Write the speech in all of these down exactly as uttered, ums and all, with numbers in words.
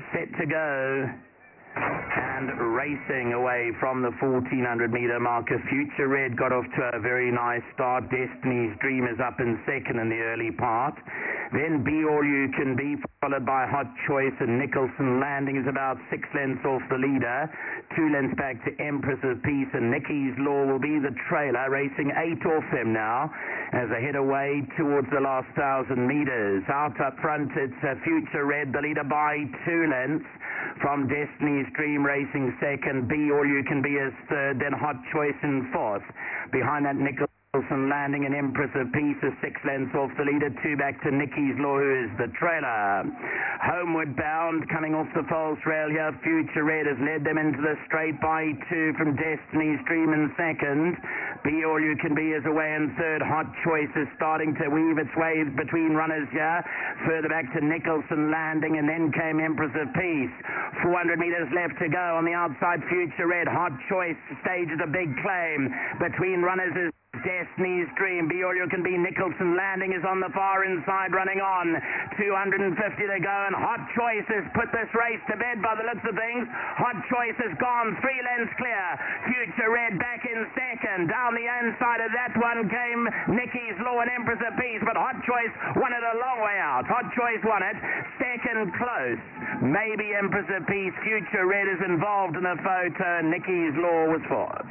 set to go. And racing away from the fourteen hundred meter marker. Future Red got off to a very nice start. Destiny's Dream is up in second in the early part. Then Be All You Can Be, followed by Hot Choice, and Nicholson Landing is about six lengths off the leader. Two lengths back to Empress of Peace, and Nicky's Law will be the trailer, racing eight off them now as they head away towards the last thousand meters. Out up front, it's uh, Future Red, the leader by two lengths. From Destiny's Dream racing second, Be All You Can Be is third, then Hot Choice in fourth. Behind that, Nicholson Landing and Empress of Peace is six lengths off the leader, two back to Nicky's Law, who is the trailer. Homeward Bound, coming off the false rail here, Future Red has led them into the straight by two from Destiny's Dream in second. Be All You Can Be is away in third. Hot Choice is starting to weave its way between runners here. Further back to Nicholson Landing, and then came Empress of Peace. four hundred meters left to go. On the outside, Future Red. Hot Choice stages a big claim. Between runners is Destiny's Dream. Be All You Can Be. Nicholson Landing is on the far inside, running on. two hundred fifty to go, and Hot Choice has put this race to bed by the looks of things. Hot Choice has gone three lengths clear. Future Red back in second. Down the inside of that one came Nicky's Law and Empress of Peace, but Hot Choice won it a long way out. Hot Choice won it. Second close. Maybe Empress of Peace. Future Red is involved in the photo, and Nicky's Law was fourth.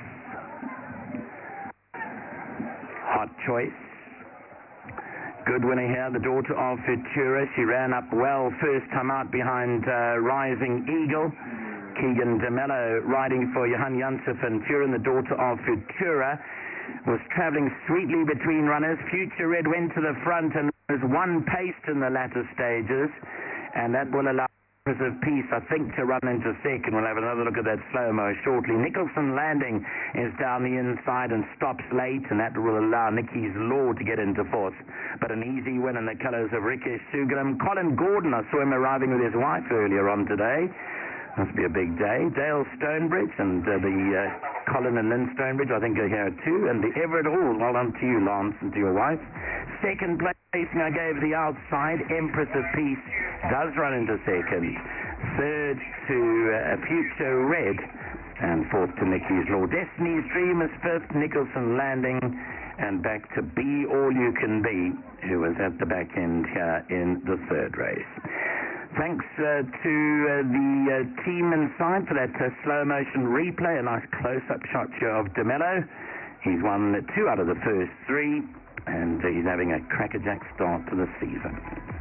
Hot Choice. Good winner here, the daughter of Futura. She ran up well first time out behind uh, Rising Eagle. Keegan DeMello riding for Johan Janssen van Vuren, the daughter of Futura, was travelling sweetly between runners. Future Red went to the front and was one paced in the latter stages, and that will allow Empress of Peace, I think, to run into second. We'll have another look at that slow-mo shortly. Nicholson Landing is down the inside and stops late, and that will allow Nicky's Law to get into fourth. But an easy win in the colours of Rikesh Sugaram. Colin Gordon, I saw him arriving with his wife earlier on today. Must be a big day. Dale Stonebridge and uh, the uh, Colin and Lynn Stonebridge, I think, are here too. And the Everett Hall, well done to you, Lance, and to your wife. Second placing I gave the outside. Empress of Peace does run into second. Third to uh, Future Red. And fourth to Nicky's Law. Destiny's Dream is fifth. Nicholson Landing. And back to Be All You Can Be, who was at the back end here in the third race. Thanks uh, to uh, the uh, team inside for that uh, slow motion replay. A nice close-up shot here of DeMello. He's won two out of the first three, and uh, he's having a crackerjack start to the season.